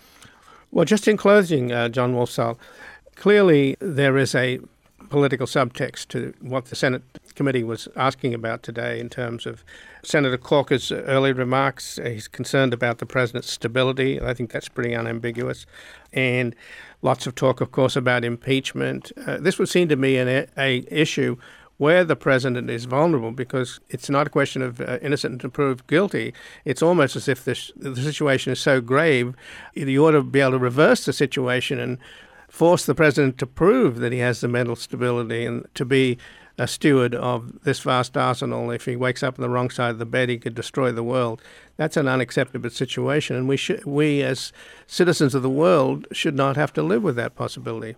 S1: Well, just in closing, uh, John Wolfsall, clearly there is a political subtext to what the Senate committee was asking about today in terms of Senator Corker's early remarks. He's concerned about the president's stability. I think that's pretty unambiguous. And lots of talk, of course, about impeachment. Uh, this would seem to me an a issue where the president is vulnerable because it's not a question of uh, innocent until proved guilty. It's almost as if this, the situation is so grave, you ought to be able to reverse the situation and force the president to prove that he has the mental stability and to be a steward of this vast arsenal. If he wakes up on the wrong side of the bed, he could destroy the world. That's an unacceptable situation, and we should, we as citizens of the world should not have to live with that possibility.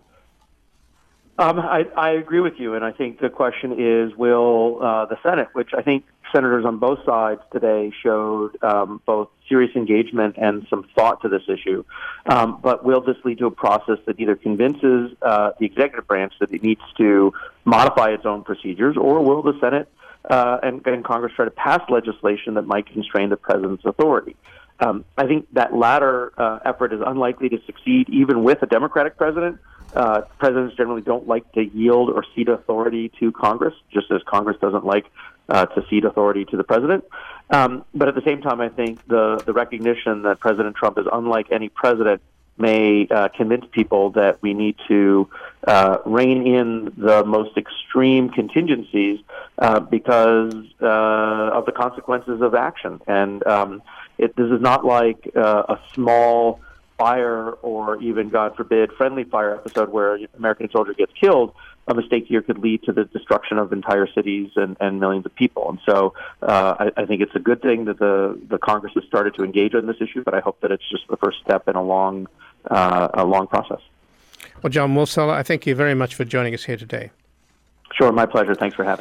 S5: Um, I, I agree with you, and I think the question is, will uh, the Senate, which I think senators on both sides today showed um, both serious engagement and some thought to this issue, um, but will this lead to a process that either convinces uh, the executive branch that it needs to modify its own procedures, or will the Senate uh, and, and Congress try to pass legislation that might constrain the president's authority? Um, I think that latter uh, effort is unlikely to succeed even with a Democratic president. Uh, presidents generally don't like to yield or cede authority to Congress, just as Congress doesn't like uh, to cede authority to the president. Um, but at the same time, I think the, the recognition that President Trump is unlike any president may uh, convince people that we need to uh, rein in the most extreme contingencies uh, because uh, of the consequences of action. And um, it, this is not like uh, a small fire or even, God forbid, friendly fire episode where an American soldier gets killed. A mistake here could lead to the destruction of entire cities and, and millions of people. And so uh, I, I think it's a good thing that the, the Congress has started to engage on this issue, but I hope that it's just the first step in a long, uh, a long process.
S1: Well, John Wolfsall, I thank you very much for joining us here today.
S5: Sure, my pleasure. Thanks for having me.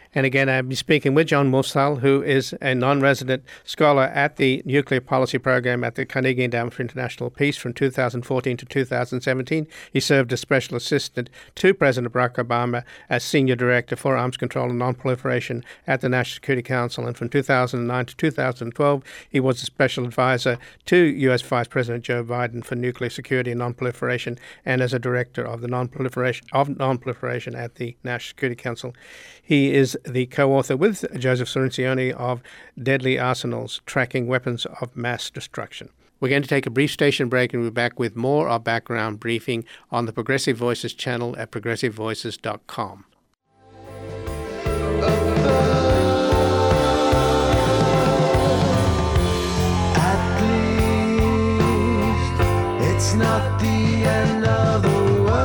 S1: And again, I'm speaking with John Mursal, who is a non-resident scholar at the Nuclear Policy Program at the Carnegie Endowment for International Peace from two thousand fourteen to two thousand seventeen. He served as Special Assistant to President Barack Obama as Senior Director for Arms Control and Non-Proliferation at the National Security Council. And from two thousand nine to two thousand twelve, he was a Special Advisor to U S Vice President Joe Biden for Nuclear Security and Non-Proliferation, and as a Director of the Non-Proliferation of Non-Proliferation at the National Security Council. He is the co-author with Joseph Cirincione of Deadly Arsenals, Tracking Weapons of Mass Destruction. We're going to take a brief station break and we'll be back with more of Background Briefing on the Progressive Voices channel at progressive voices dot com.
S3: At least it's not the end of the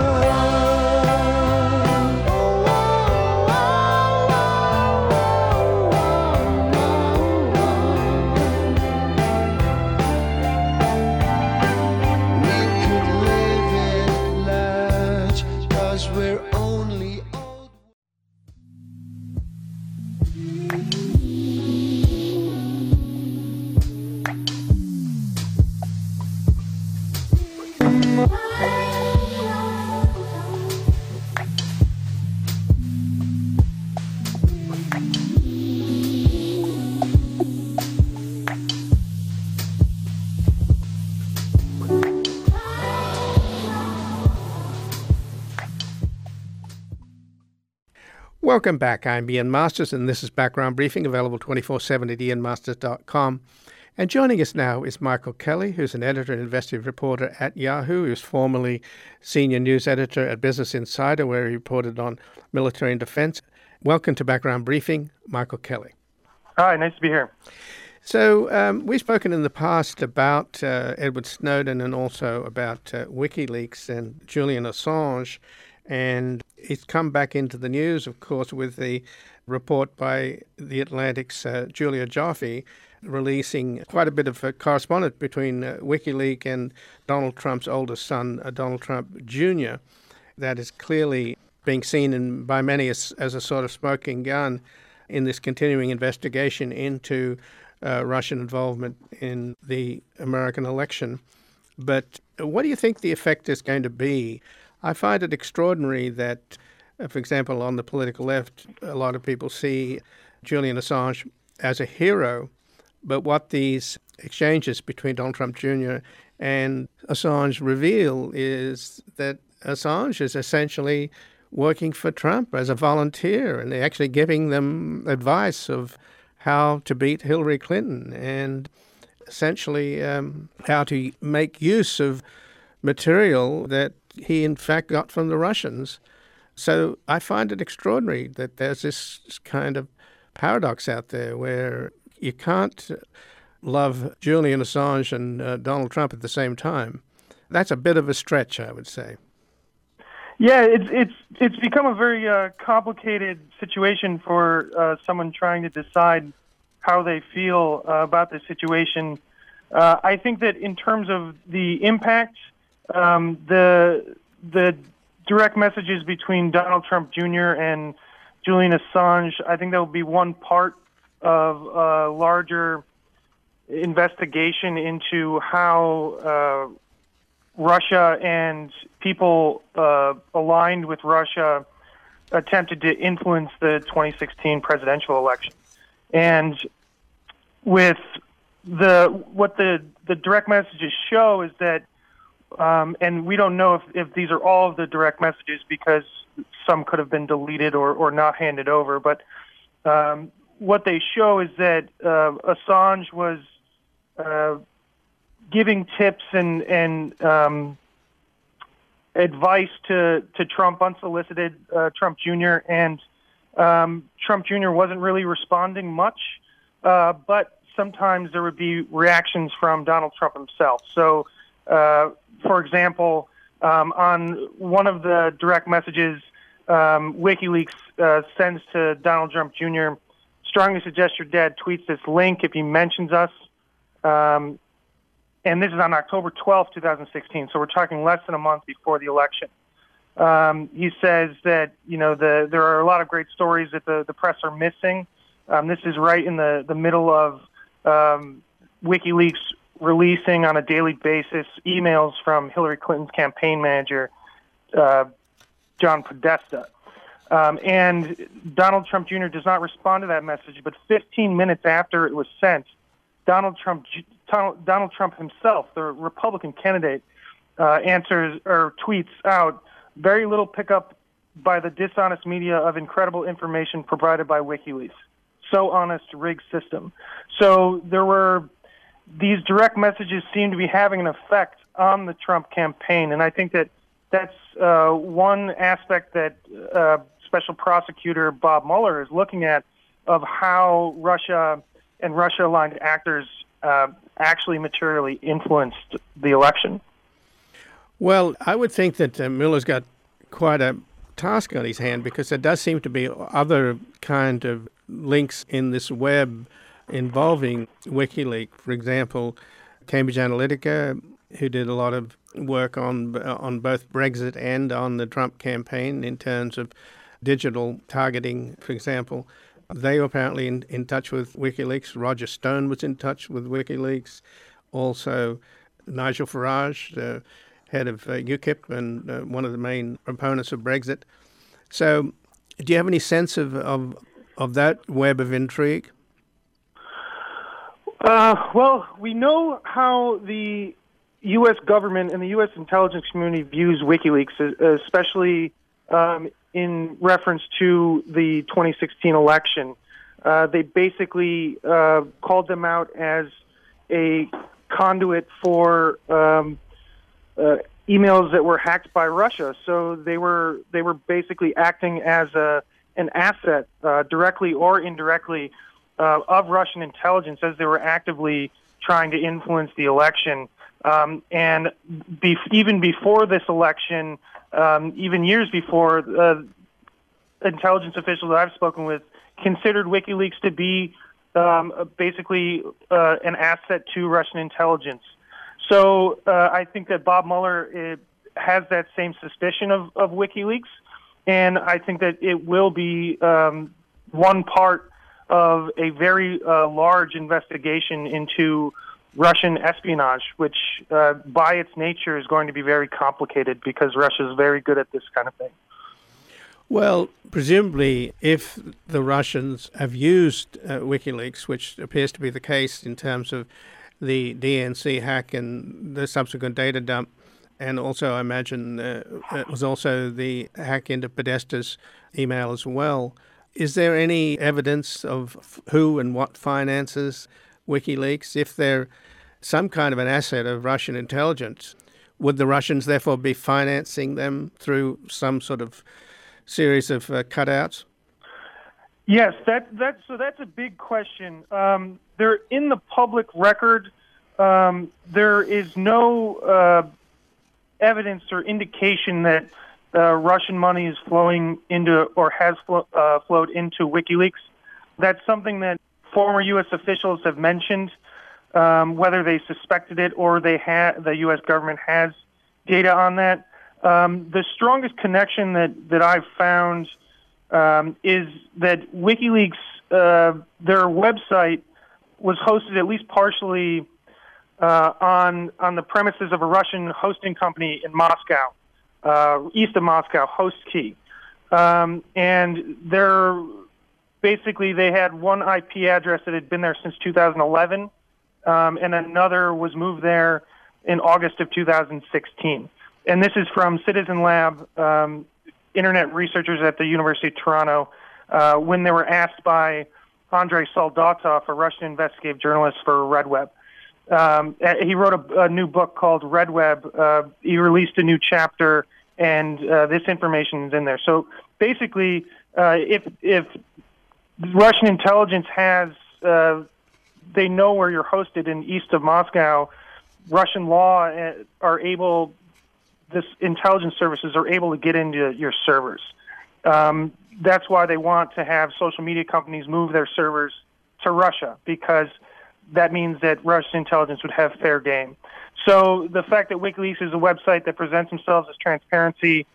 S1: Welcome back. I'm Ian Masters, and this is Background Briefing, available twenty-four seven at ian masters dot com. And joining us now is Michael Kelly, who's an editor and investigative reporter at Yahoo. He was formerly senior news editor at Business Insider, where he reported on military and defense. Welcome to Background Briefing, Michael Kelly.
S6: Hi, nice to be here.
S1: So um, we've spoken in the past about uh, Edward Snowden and also about uh, WikiLeaks and Julian Assange. And it's come back into the news, of course, with the report by The Atlantic's uh, Julia Joffe releasing quite a bit of uh, correspondence between uh, WikiLeaks and Donald Trump's oldest son, uh, Donald Trump Junior That is clearly being seen in, by many as, as a sort of smoking gun in this continuing investigation into uh, Russian involvement in the American election. But what do you think the effect is going to be? I find it extraordinary that, uh, for example, on the political left, a lot of people see Julian Assange as a hero, but what these exchanges between Donald Trump Junior and Assange reveal is that Assange is essentially working for Trump as a volunteer, and they're actually giving them advice of how to beat Hillary Clinton and essentially um, how to make use of material that he in fact got from the Russians. So I find it extraordinary that there's this kind of paradox out there where you can't love Julian Assange and uh, Donald Trump at the same time. That's a bit of a stretch, I would say.
S6: Yeah, it's it's it's become a very uh, complicated situation for uh, someone trying to decide how they feel uh, about this situation. Uh, I think that in terms of the impact, um, the the direct messages between Donald Trump Junior and Julian Assange, I think that will be one part of a larger investigation into how uh, Russia and people uh, aligned with Russia attempted to influence the twenty sixteen presidential election. And with the what the, the direct messages show is that, um, and we don't know if, if these are all of the direct messages because some could have been deleted or, or not handed over, but um, what they show is that uh, Assange was uh, giving tips and, and um, advice to, to Trump, unsolicited, uh, Trump Junior, and um, Trump Junior wasn't really responding much, uh, but sometimes there would be reactions from Donald Trump himself. So, uh, for example, um, on one of the direct messages, um, WikiLeaks uh, sends to Donald Trump Junior, strongly suggest your dad tweets this link if he mentions us. Um, and this is on October twelfth, twenty sixteen, so we're talking less than a month before the election. Um, he says that, you know, the, there are a lot of great stories that the, the press are missing. Um, this is right in the, the middle of um, WikiLeaks releasing on a daily basis emails from Hillary Clinton's campaign manager, uh, John Podesta. Um, and Donald Trump Junior does not respond to that message, but fifteen minutes after it was sent, Donald Trump, Donald Trump himself, the Republican candidate, uh, answers or tweets out, "Very little pickup by the dishonest media of incredible information provided by WikiLeaks. So honest, rigged system." So there were these direct messages seem to be having an effect on the Trump campaign, and I think that that's uh, one aspect that uh, Special Prosecutor Bob Mueller is looking at of how Russia and Russia-aligned actors uh, actually materially influenced the election.
S1: Well, I would think that uh, Mueller's got quite a task on his hand, because there does seem to be other kind of links in this web involving WikiLeaks. For example, Cambridge Analytica, who did a lot of work on on both Brexit and on the Trump campaign in terms of digital targeting, for example. They were apparently in, in touch with WikiLeaks. Roger Stone was in touch with WikiLeaks. Also, Nigel Farage, the head of uh, UKIP and uh, one of the main proponents of Brexit. So, do you have any sense of of, of that web of intrigue?
S6: Uh, well, we know how the U S government and the U S intelligence community views WikiLeaks, especially um, in reference to the twenty sixteen election. Uh, they basically uh, called them out as a conduit for um, uh, emails that were hacked by Russia. So they were they were basically acting as a an asset, uh, directly or indirectly, uh, of Russian intelligence as they were actively trying to influence the election. Um, and be, even before this election, um, even years before, uh, intelligence officials that I've spoken with considered WikiLeaks to be um, basically uh, an asset to Russian intelligence. So uh, I think that Bob Mueller uh, has that same suspicion of, of WikiLeaks, and I think that it will be um, one part of a very uh, large investigation into Russian espionage, which uh, by its nature is going to be very complicated because Russia is very good at this kind of thing.
S1: Well, presumably, if the Russians have used uh, WikiLeaks, which appears to be the case in terms of the D N C hack and the subsequent data dump, and also I imagine uh, it was also the hack into Podesta's email as well, is there any evidence of who and what finances WikiLeaks? If they're some kind of an asset of Russian intelligence, would the Russians therefore be financing them through some sort of series of uh, cutouts?
S6: Yes, that that's so that's a big question. Um, they're in the public record. Um, there is no uh, evidence or indication that uh, Russian money is flowing into or has flo- uh, flowed into WikiLeaks. That's something that former U S officials have mentioned, um, whether they suspected it or they ha- the U S government has data on that. Um, the strongest connection that, that I've found um, is that WikiLeaks, uh, their website, was hosted at least partially uh, on on the premises of a Russian hosting company in Moscow, uh, east of Moscow, HostKey. Um, and they're basically they had one I P address that had been there since two thousand eleven, um, and another was moved there in August of two thousand sixteen. And this is from Citizen Lab, um, internet researchers at the University of Toronto, uh, when they were asked by Andrei Soldatov, a Russian investigative journalist for RedWeb. Um, he wrote a, a new book called RedWeb. Uh, he released a new chapter, and uh, this information is in there. So basically, uh, if if Russian intelligence has, uh, they know where you're hosted in east of Moscow, Russian law are able, this intelligence services are able to get into your servers. Um, that's why they want to have social media companies move their servers to Russia, because that means that Russian intelligence would have fair game. So the fact that WikiLeaks is a website that presents themselves as transparency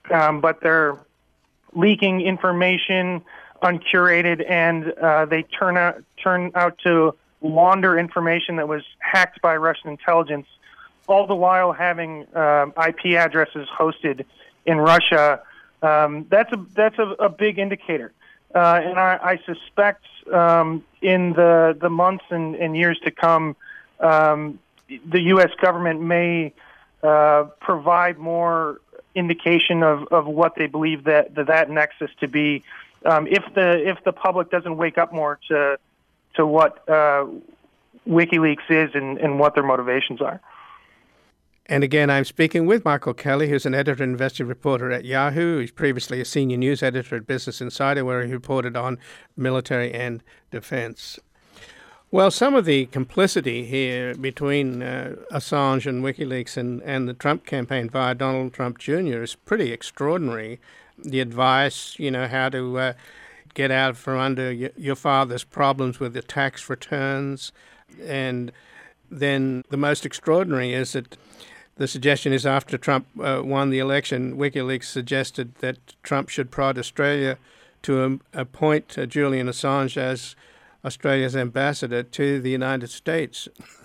S6: um, but they're leaking information uncurated, and uh, they turn out turn out to launder information that was hacked by Russian intelligence, all the while having um, I P addresses hosted in Russia. Um, that's a that's a, a big indicator, uh, and I, I suspect um, in the the months and, and years to come, um, the U S government may uh, provide more indication of, of what they believe that that, that nexus to be. Um, if the if the public doesn't wake up more to to what uh, WikiLeaks is and, and what their motivations are.
S1: And again, I'm speaking with Michael Kelly, who's an editor and investigative reporter at Yahoo. He's previously a senior news editor at Business Insider, where he reported on military and defense. Well, some of the complicity here between uh, Assange and WikiLeaks and, and the Trump campaign via Donald Trump Junior is pretty extraordinary. The advice, you know, how to uh, get out from under y- your father's problems with the tax returns. And then the most extraordinary is that the suggestion is after Trump uh, won the election, WikiLeaks suggested that Trump should prod Australia to um, appoint uh, Julian Assange as Australia's ambassador to the United States.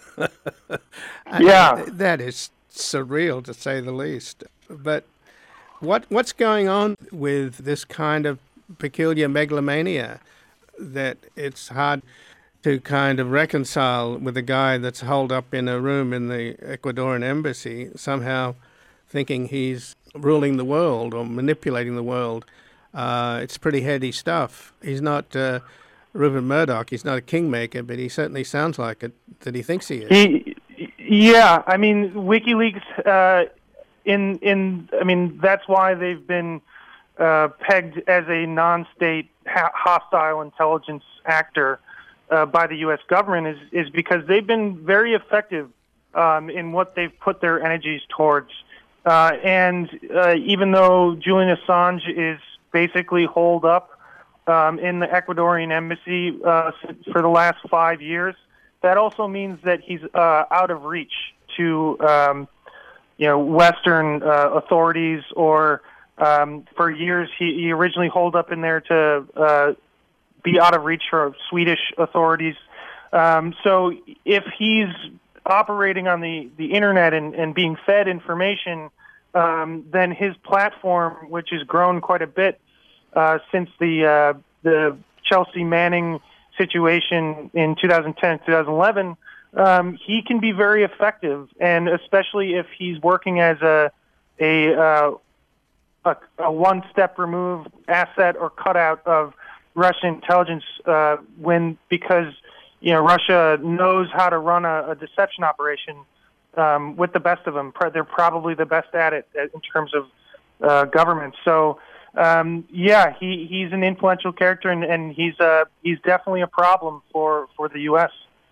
S6: Yeah.
S1: mean, that is surreal, to say the least. But what what's going on with this kind of peculiar megalomania that it's hard to kind of reconcile with a guy that's holed up in a room in the Ecuadorian embassy, somehow thinking he's ruling the world or manipulating the world? Uh, it's pretty heady stuff. He's not uh, Rupert Murdoch. He's not a kingmaker, but he certainly sounds like it, that he thinks he is.
S6: He, yeah, I mean, WikiLeaks, uh, in, in, I mean, that's why they've been uh, pegged as a non-state ha- hostile intelligence actor Uh, by the U S government is, is because they've been very effective um, in what they've put their energies towards. Uh, and uh, even though Julian Assange is basically holed up um, in the Ecuadorian embassy uh, for the last five years, that also means that he's uh, out of reach to um, you know Western uh, authorities, or um, for years he, he originally holed up in there to uh, be out of reach for Swedish authorities. Um, so if he's operating on the, the internet and, and being fed information, um, then his platform, which has grown quite a bit uh, since the uh, the Chelsea Manning situation in two thousand ten, two thousand eleven, um, he can be very effective, and especially if he's working as a a, uh, a, a one-step removed asset or cutout of Russian intelligence, uh, when because you know Russia knows how to run a, a deception operation um, with the best of them. They're probably the best at it in terms of uh, government. So um, yeah, he, he's an influential character, and, and he's uh, he's definitely a problem for, for the U S.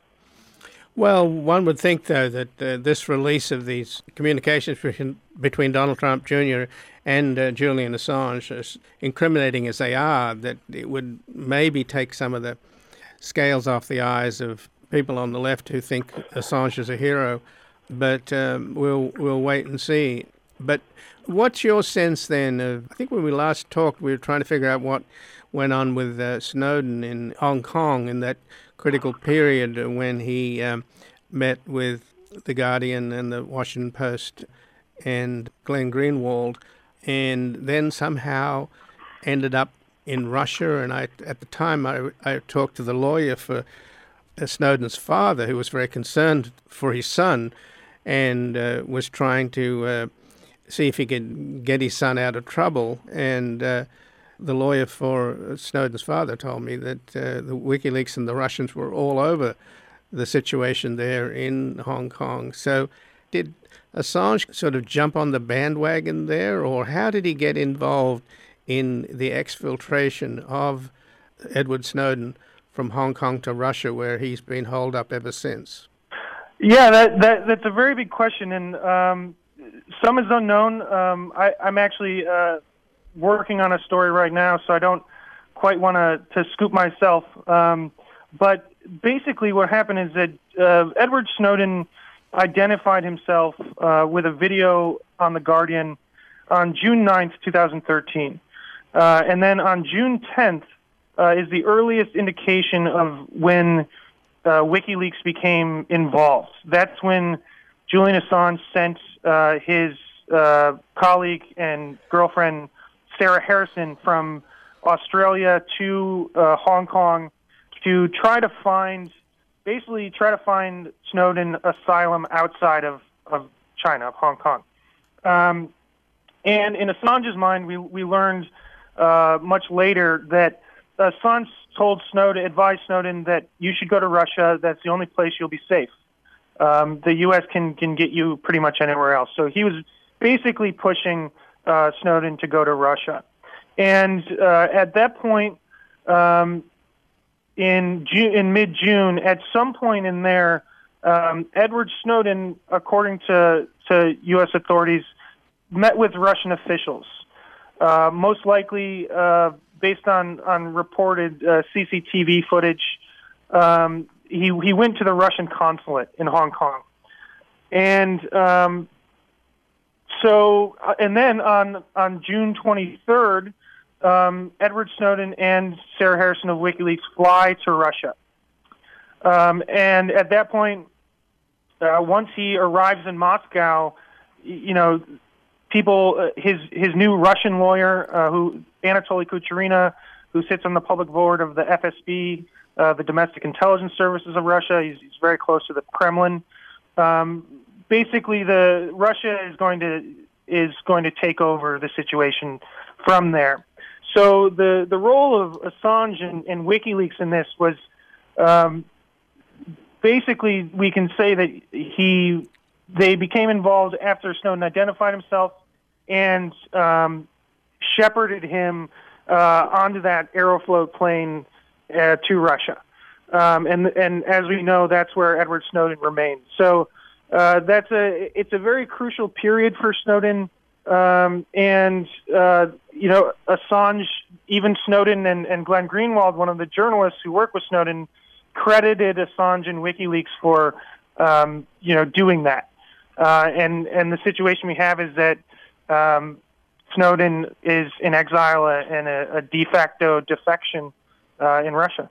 S1: Well, one would think, though, that uh, this release of these communications between, between Donald Trump Junior and uh, Julian Assange, as incriminating as they are, that it would maybe take some of the scales off the eyes of people on the left who think Assange is a hero. But um, we'll we'll wait and see. But what's your sense then of, I think when we last talked, we were trying to figure out what went on with uh, Snowden in Hong Kong in that critical period when he um, met with The Guardian and the Washington Post and Glenn Greenwald, and then somehow ended up in Russia. And I, at the time, I, I talked to the lawyer for uh, Snowden's father, who was very concerned for his son and uh, was trying to uh, see if he could get his son out of trouble. And uh, the lawyer for Snowden's father told me that uh, the WikiLeaks and the Russians were all over the situation there in Hong Kong. So did Assange sort of jump on the bandwagon there, or how did he get involved in the exfiltration of Edward Snowden from Hong Kong to Russia, where he's been holed up ever since?
S6: Yeah, that, that that's a very big question, and um, some is unknown. Um, I, I'm actually uh, working on a story right now, so I don't quite want to to scoop myself. Um, but basically what happened is that uh, Edward Snowden identified himself uh, with a video on The Guardian on June ninth, twenty thirteen. Uh, and then on June tenth uh, is the earliest indication of when uh, WikiLeaks became involved. That's when Julian Assange sent uh, his uh, colleague and girlfriend, Sarah Harrison, from Australia to uh, Hong Kong to try to find, basically try to find Snowden asylum outside of, of China, of Hong Kong. Um, and in Assange's mind, we, we learned uh, much later that Assange told Snowden, advised Snowden that you should go to Russia. That's the only place you'll be safe. Um, the U S can, can get you pretty much anywhere else. So he was basically pushing uh, Snowden to go to Russia. And uh, at that point, um, in June, in mid-June, at some point in there, um, Edward Snowden, according to, to U S authorities, met with Russian officials. Uh, most likely, uh, based on, on reported uh, C C T V footage, um, he, he went to the Russian consulate in Hong Kong. And um, so, and then on, on June twenty-third, Um, Edward Snowden and Sarah Harrison of WikiLeaks fly to Russia. Um, and at that point, uh, once he arrives in Moscow, you know, people, uh, his his new Russian lawyer, uh, who Anatoly Kucherena, who sits on the public board of the F S B, uh, the Domestic Intelligence Services of Russia, he's, he's very close to the Kremlin. Um, basically, the Russia is going to is going to take over the situation from there. So the, the role of Assange and, and WikiLeaks in this was um, basically we can say that he they became involved after Snowden identified himself and um, shepherded him uh, onto that Aeroflot plane uh, to Russia. Um, and and as we know, that's where Edward Snowden remains. So uh, that's a it's a very crucial period for Snowden. Um, and, uh, you know, Assange, even Snowden and, and Glenn Greenwald, one of the journalists who work with Snowden, credited Assange and WikiLeaks for, um, you know, doing that. Uh, and, and the situation we have is that um, Snowden is in exile and a, a de facto defection uh, in Russia.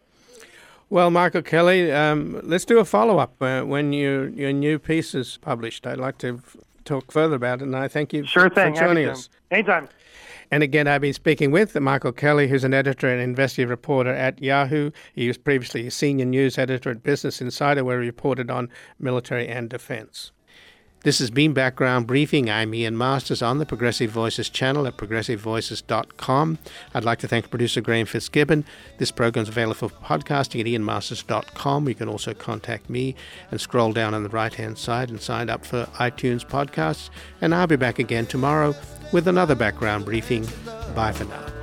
S1: Well, Michael Kelly, um, let's do a follow-up uh, when you, your new piece is published. I'd like to talk further about it, and I thank you
S6: sure thing.
S1: for joining us.
S6: Anytime.
S1: And again, I've been speaking with Michael Kelly, who's an editor and investigative reporter at Yahoo. He was previously a senior news editor at Business Insider, where he reported on military and defense. This has been Background Briefing. I'm Ian Masters on the Progressive Voices channel at progressive voices dot com. I'd like to thank producer Graham Fitzgibbon. This program is available for podcasting at ian masters dot com. You can also contact me and scroll down on the right-hand side and sign up for iTunes podcasts. And I'll be back again tomorrow with another Background Briefing. Bye for now.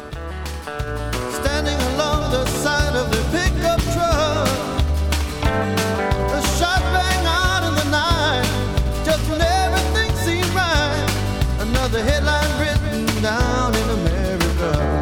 S3: Standing along the side of the pickup truck, a shot rang out in the night, just when everything seemed right. Another headline written down in America.